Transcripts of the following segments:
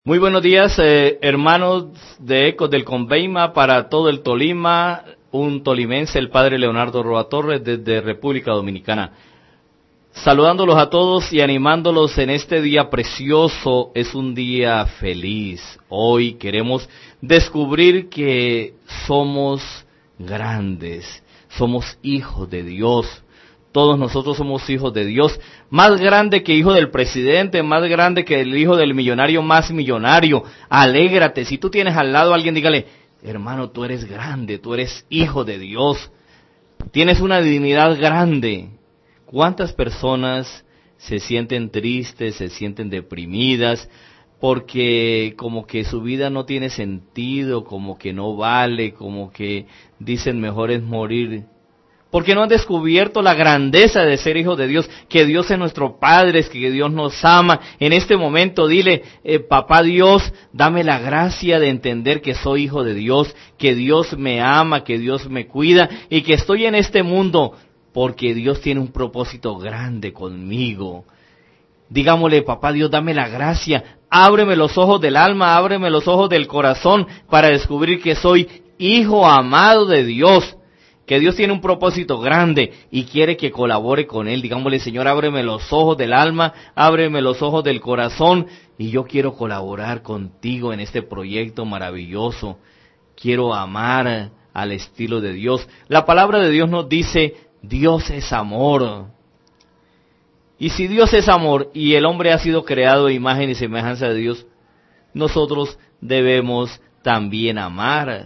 Muy buenos días, hermanos de Ecos del Conveima para todo el Tolima, un tolimense, el padre Leonardo Roa Torres desde República Dominicana. Saludándolos a todos y animándolos en este día precioso, es un día feliz. Hoy queremos descubrir que somos grandes, somos hijos de Dios. Todos nosotros somos hijos de Dios, más grande que hijo del presidente, más grande que el hijo del millonario más millonario. Alégrate, si tú tienes al lado a alguien, dígale, hermano, tú eres grande, tú eres hijo de Dios, tienes una dignidad grande. ¿Cuántas personas se sienten tristes, se sienten deprimidas, porque como que su vida no tiene sentido, como que no vale, como que dicen mejor es morir? Porque no han descubierto la grandeza de ser hijos de Dios, que Dios es nuestro Padre, que Dios nos ama. En este momento dile, papá Dios, dame la gracia de entender que soy hijo de Dios, que Dios me ama, que Dios me cuida y que estoy en este mundo porque Dios tiene un propósito grande conmigo. Digámosle, papá Dios, dame la gracia, ábreme los ojos del alma, ábreme los ojos del corazón para descubrir que soy hijo amado de Dios. Que Dios tiene un propósito grande y quiere que colabore con Él. Digámosle, Señor, ábreme los ojos del alma, ábreme los ojos del corazón y yo quiero colaborar contigo en este proyecto maravilloso. Quiero amar al estilo de Dios. La palabra de Dios nos dice, Dios es amor. Y si Dios es amor y el hombre ha sido creado a imagen y semejanza de Dios, nosotros debemos también amar.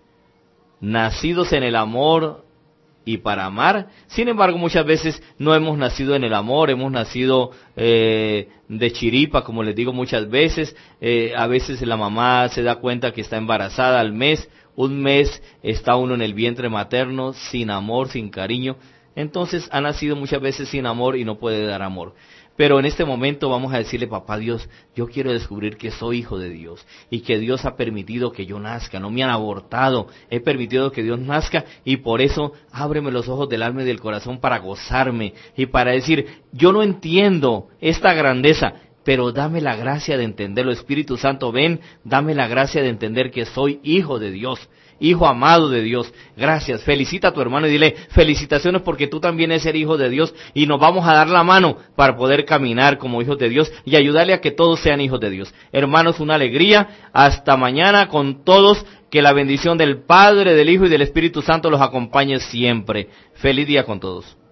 Nacidos en el amor y para amar. Sin embargo, muchas veces no hemos nacido en el amor, hemos nacido de chiripa, como les digo muchas veces. A veces la mamá se da cuenta que está embarazada al mes, un mes está uno en el vientre materno, sin amor, sin cariño. Entonces ha nacido muchas veces sin amor y no puede dar amor. Pero en este momento vamos a decirle, papá Dios, yo quiero descubrir que soy hijo de Dios y que Dios ha permitido que yo nazca, no me han abortado, he permitido que Dios nazca y por eso ábreme los ojos del alma y del corazón para gozarme y para decir, yo no entiendo esta grandeza, pero dame la gracia de entenderlo. Espíritu Santo, ven, dame la gracia de entender que soy hijo de Dios. Hijo amado de Dios, gracias. Felicita a tu hermano y dile, felicitaciones porque tú también eres el hijo de Dios y nos vamos a dar la mano para poder caminar como hijos de Dios y ayudarle a que todos sean hijos de Dios. Hermanos, una alegría. Hasta mañana con todos. Que la bendición del Padre, del Hijo y del Espíritu Santo los acompañe siempre. Feliz día con todos.